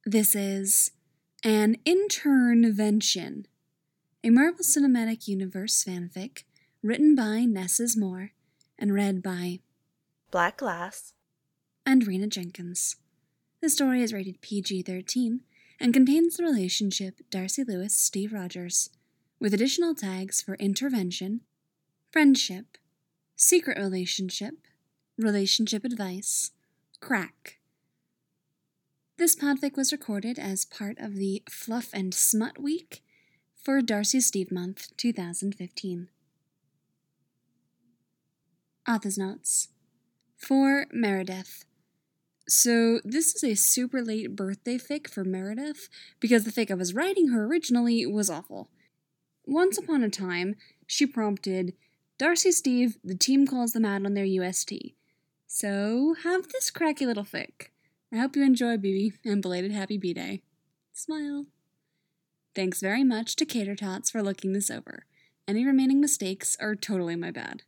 This is An Internvention, a Marvel Cinematic Universe fanfic written by Nesses Moore and read by Black Glass and Rena Jenkins. The story is rated PG-13 and contains the relationship Darcy Lewis-Steve Rogers, with additional tags for intervention, friendship, secret relationship, relationship advice, crack. This podfic was recorded as part of the Fluff and Smut Week for Darcy Steve Month 2015. Author's Notes. For Meredith. So this is a super late birthday fic for Meredith because the fic I was writing her originally was awful. Once upon a time, she prompted, "Darcy Steve, the team calls them out on their UST. So have this cracky little fic. I hope you enjoy, BB, and belated happy B-Day. Smile." Thanks very much to Cater Tots for looking this over. Any remaining mistakes are totally my bad.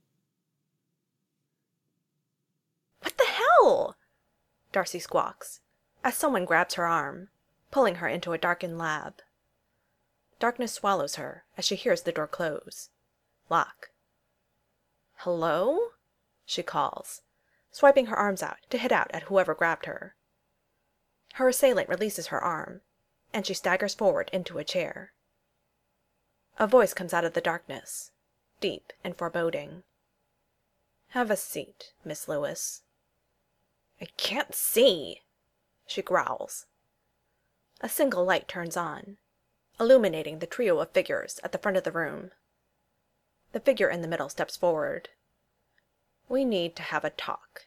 What the hell? Darcy squawks, as someone grabs her arm, pulling her into a darkened lab. Darkness swallows her as she hears the door close. Lock. "Hello?" she calls, swiping her arms out to hit out at whoever grabbed her. Her assailant releases her arm, and she staggers forward into a chair. A voice comes out of the darkness, deep and foreboding. "Have a seat, Miss Lewis." "I can't see," she growls. A single light turns on, illuminating the trio of figures at the front of the room. The figure in the middle steps forward. "We need to have a talk."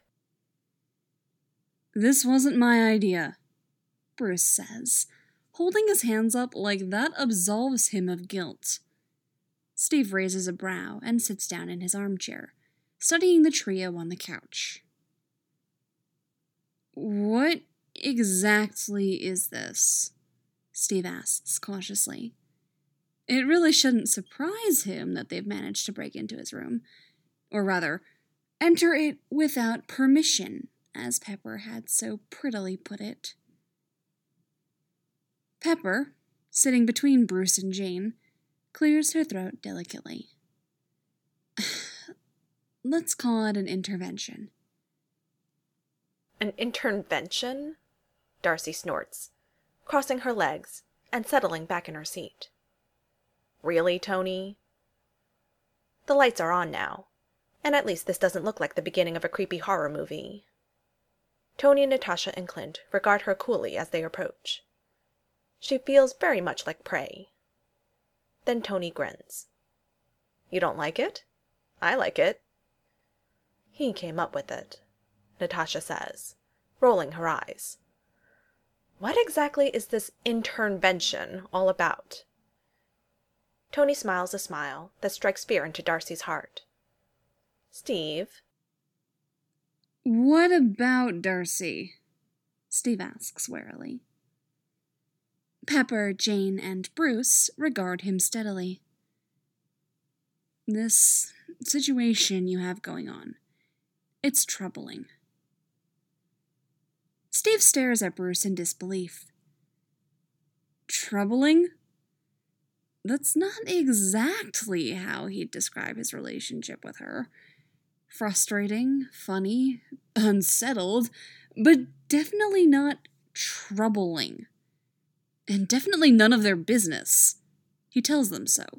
"This wasn't my idea," Bruce says, holding his hands up like that absolves him of guilt. Steve raises a brow and sits down in his armchair, studying the trio on the couch. "What exactly is this?" Steve asks cautiously. It really shouldn't surprise him that they've managed to break into his room. Or rather, enter it without permission, as Pepper had so prettily put it. Pepper, sitting between Bruce and Jane, clears her throat delicately. Let's call it an intervention. "An intervention?" Darcy snorts, crossing her legs and settling back in her seat. "Really, Tony?" The lights are on now, and at least this doesn't look like the beginning of a creepy horror movie. Tony, Natasha, and Clint regard her coolly as they approach. She feels very much like prey. Then Tony grins. "You don't like it? I like it." "He came up with it," Natasha says, rolling her eyes. "What exactly is this intervention all about?" Tony smiles a smile that strikes fear into Darcy's heart. "Steve?" "What about Darcy?" Steve asks warily. Pepper, Jane, and Bruce regard him steadily. "This situation you have going on, it's troubling." Steve stares at Bruce in disbelief. Troubling? That's not exactly how he'd describe his relationship with her. Frustrating, funny, unsettled, but definitely not troubling. And definitely none of their business. He tells them so.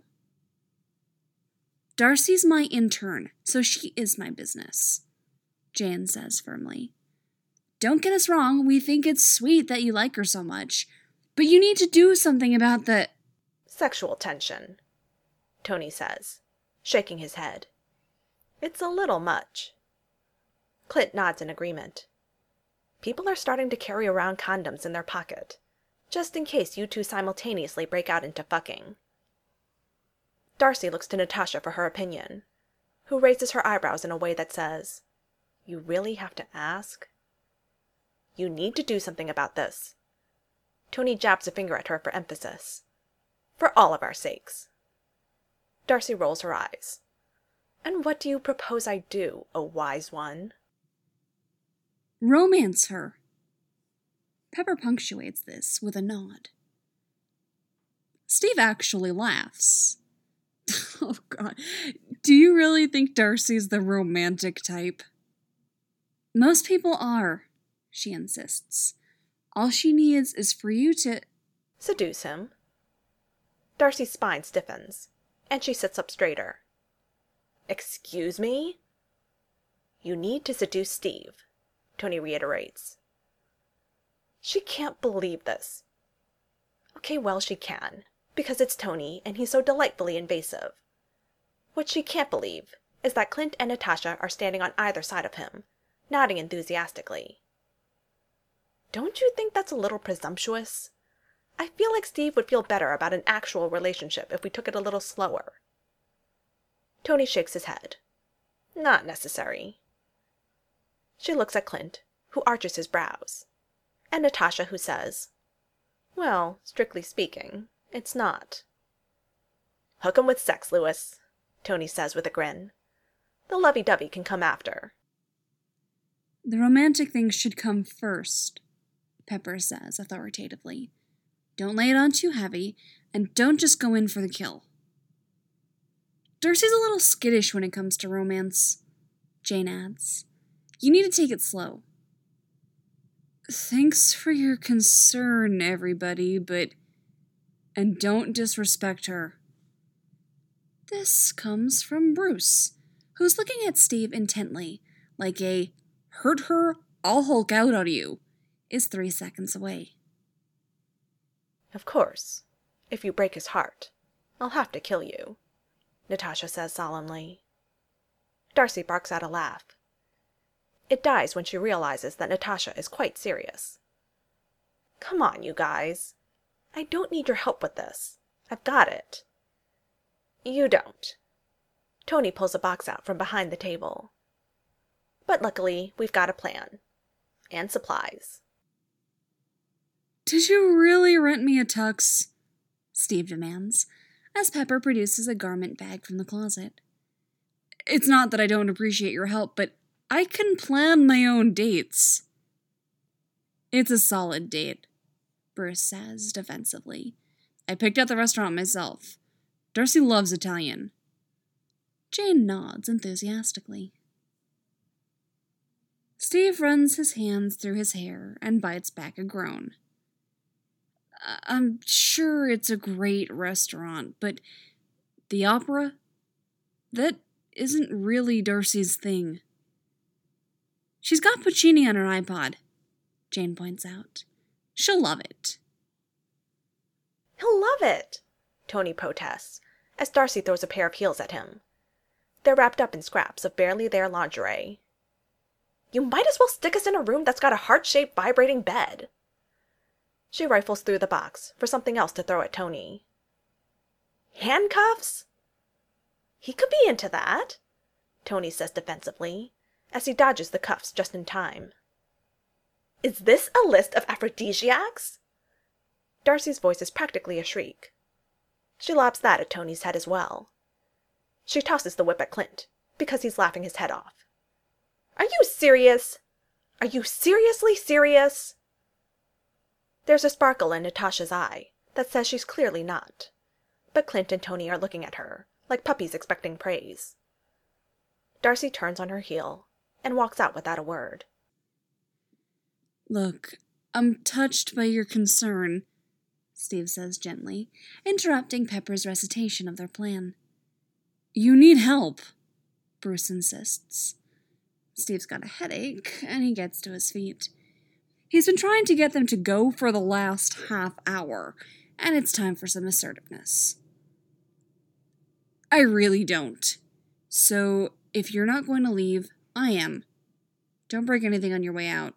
"Darcy's my intern, so she is my business," Jan says firmly. "Don't get us wrong, we think it's sweet that you like her so much, but you need to do something about the..." "Sexual tension," Tony says, shaking his head. "It's a little much." Clint nods in agreement. "People are starting to carry around condoms in their pocket, just in case you two simultaneously break out into fucking." Darcy looks to Natasha for her opinion, who raises her eyebrows in a way that says, "You really have to ask?" "You need to do something about this." Tony jabs a finger at her for emphasis. "For all of our sakes." Darcy rolls her eyes. "And what do you propose I do, O wise one?" "Romance her." Pepper punctuates this with a nod. Steve actually laughs. Oh, God. Do you really think Darcy's the romantic type? Most people are, she insists. All she needs is for you to seduce him. Darcy's spine stiffens, and she sits up straighter. Excuse me? You need to seduce Steve, Tony reiterates. She can't believe this. Okay, well, she can, because it's Tony and he's so delightfully invasive. What she can't believe is that Clint and Natasha are standing on either side of him, nodding enthusiastically. Don't you think that's a little presumptuous? I feel like Steve would feel better about an actual relationship if we took it a little slower. Tony shakes his head. Not necessary. She looks at Clint, who arches his brows, and Natasha, who says, well, strictly speaking, it's not. Hook 'em with sex, Lewis, Tony says with a grin. The lovey-dovey can come after. The romantic things should come first, Pepper says authoritatively. Don't lay it on too heavy, and don't just go in for the kill. Darcy's a little skittish when it comes to romance, Jane adds. You need to take it slow. Thanks for your concern, everybody, but... And don't disrespect her. This comes from Bruce, who's looking at Steve intently, like a hurt her, I'll Hulk out on you, is 3 seconds away. Of course, if you break his heart, I'll have to kill you, Natasha says solemnly. Darcy barks out a laugh. It dies when she realizes that Natasha is quite serious. Come on, you guys. I don't need your help with this. I've got it. You don't. Tony pulls a box out from behind the table. But luckily, we've got a plan. And supplies. Did you really rent me a tux? Steve demands, as Pepper produces a garment bag from the closet. It's not that I don't appreciate your help, but I can plan my own dates. It's a solid date, Bruce says defensively. I picked out the restaurant myself. Darcy loves Italian. Jane nods enthusiastically. Steve runs his hands through his hair and bites back a groan. I'm sure it's a great restaurant, but the opera? That isn't really Darcy's thing. She's got Puccini on her iPod, Jane points out. She'll love it. He'll love it, Tony protests, as Darcy throws a pair of heels at him. They're wrapped up in scraps of barely there lingerie. You might as well stick us in a room that's got a heart-shaped vibrating bed. She rifles through the box for something else to throw at Tony. Handcuffs? He could be into that, Tony says defensively, as he dodges the cuffs just in time. Is this a list of aphrodisiacs? Darcy's voice is practically a shriek. She lobs that at Tony's head as well. She tosses the whip at Clint, because he's laughing his head off. Are you serious? Are you seriously serious? There's a sparkle in Natasha's eye that says she's clearly not, but Clint and Tony are looking at her, like puppies expecting praise. Darcy turns on her heel and walks out without a word. Look, I'm touched by your concern, Steve says gently, interrupting Pepper's recitation of their plan. You need help, Bruce insists. Steve's got a headache, and he gets to his feet. He's been trying to get them to go for the last half hour, and it's time for some assertiveness. I really don't. So, if you're not going to leave, I am. Don't break anything on your way out.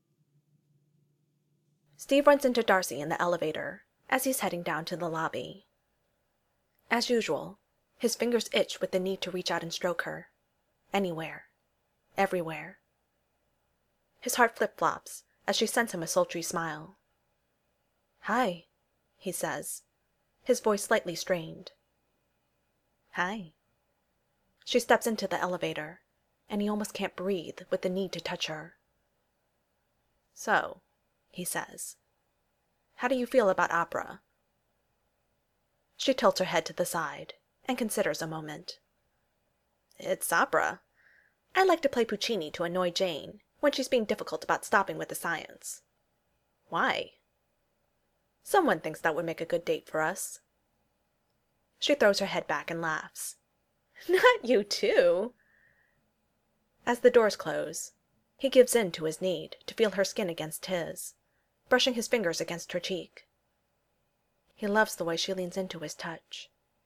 Steve runs into Darcy in the elevator as he's heading down to the lobby. As usual, his fingers itch with the need to reach out and stroke her. Anywhere. Everywhere. His heart flip-flops as she sends him a sultry smile. Hi, he says, his voice slightly strained. Hi. She steps into the elevator, and he almost can't breathe with the need to touch her. So, he says. How do you feel about opera? She tilts her head to the side and considers a moment. It's opera. I like to play Puccini to annoy Jane when she's being difficult about stopping with the science. Why? Someone thinks that would make a good date for us. She throws her head back and laughs. Not you too. As the doors close, he gives in to his need to feel her skin against his, brushing his fingers against her cheek. He loves the way she leans into his touch.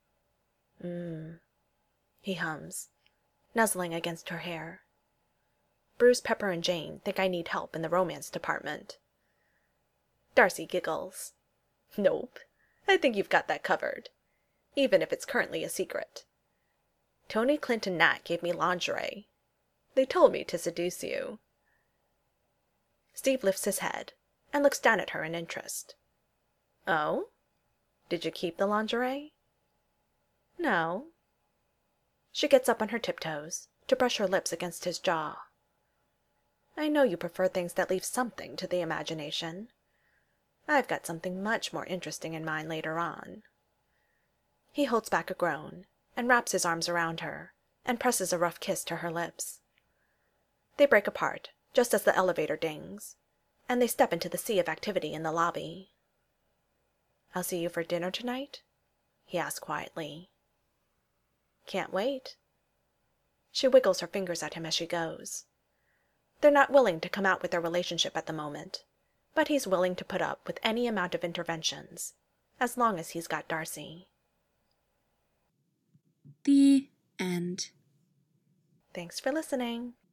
He hums, nuzzling against her hair. Bruce, Pepper, and Jane think I need help in the romance department. Darcy giggles. Nope, I think you've got that covered, even if it's currently a secret. Tony, Clint, and Nat gave me lingerie. They told me to seduce you. Steve lifts his head and looks down at her in interest. Oh? Did you keep the lingerie? No. She gets up on her tiptoes to brush her lips against his jaw. I know you prefer things that leave something to the imagination. I've got something much more interesting in mind later on. He holds back a groan and wraps his arms around her and presses a rough kiss to her lips. They break apart just as the elevator dings, and they step into the sea of activity in the lobby. I'll see you for dinner tonight? He asks quietly. Can't wait. She wiggles her fingers at him as she goes. They're not willing to come out with their relationship at the moment, but he's willing to put up with any amount of interventions, as long as he's got Darcy. The end. Thanks for listening.